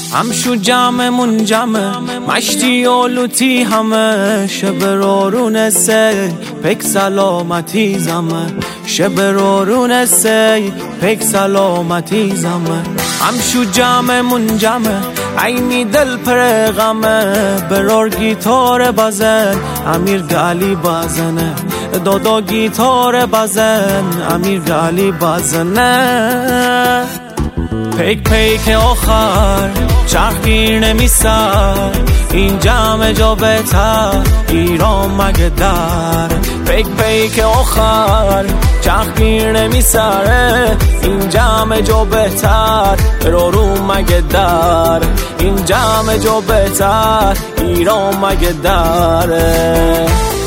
همشو جمعمون جمع مشتی و لوتی همه شب رورون سی پک سلامتی زمه شب رورون سی پک سلامتی زمه همشو جمعمون جمع عینی دل پر غمه برار گیتار بزن امیر گلی بزنه دادا گیتار بزن امیر گلی بزنه پیک پیک آخر چرخگیر نمیسر این جمع جا بهتر ایران مگه در پیک پیک آخر چرخگیر نمیسره این جمع جا بهتر رو مگه در این جمع جا بهتر ایران مگه دره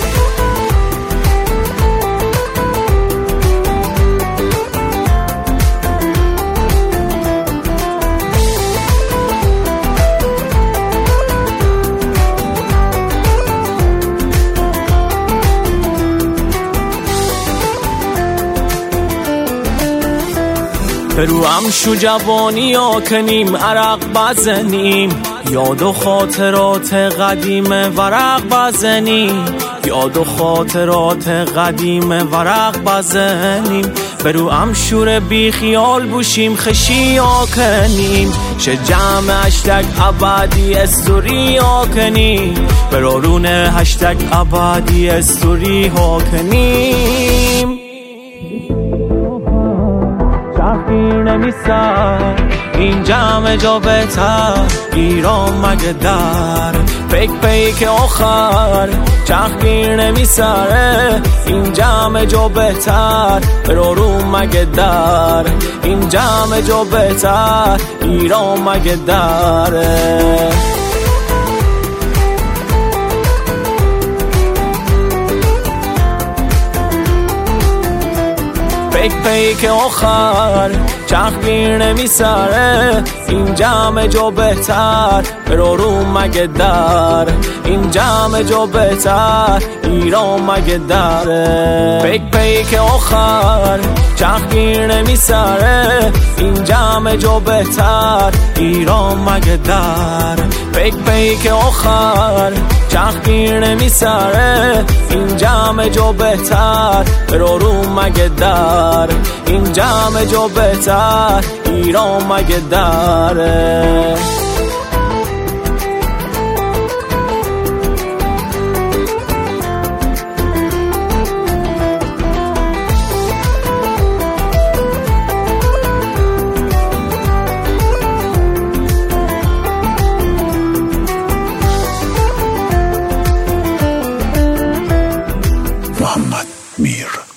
برو همشو جوانی ها کنیم عرق بزنیم یاد و خاطرات قدیم ورق بزنیم یاد و خاطرات قدیم ورق بزنیم برو همشور بی خیال بوشیم خشی ها کنیم شه جمع هشتگ ابدی استوری ها کنیم برو رونه هشتگ ابدی استوری ها کنیم چرخگیر نمیسر این جمع جا بهتر ایران مگه در پیک پیک آخر چرخگیر نمیسره این جمع جا بهتر رو مگه در این جمع جا بهتر ایران مگه دره پیک پیک آخر چرخگیر نمیسره این جمع جا بهتر رو مگه در این جمع جا بهتر ایران مگه دره پیک پیک آخر چرخگیر نمیسره این جمع جا بهتر ایران مگه در پیک پیک آخر چرخگیر نمیسره این جمع جا بهتر رو مگه در این جمع جا بهتر ایران مگه دره محمد میر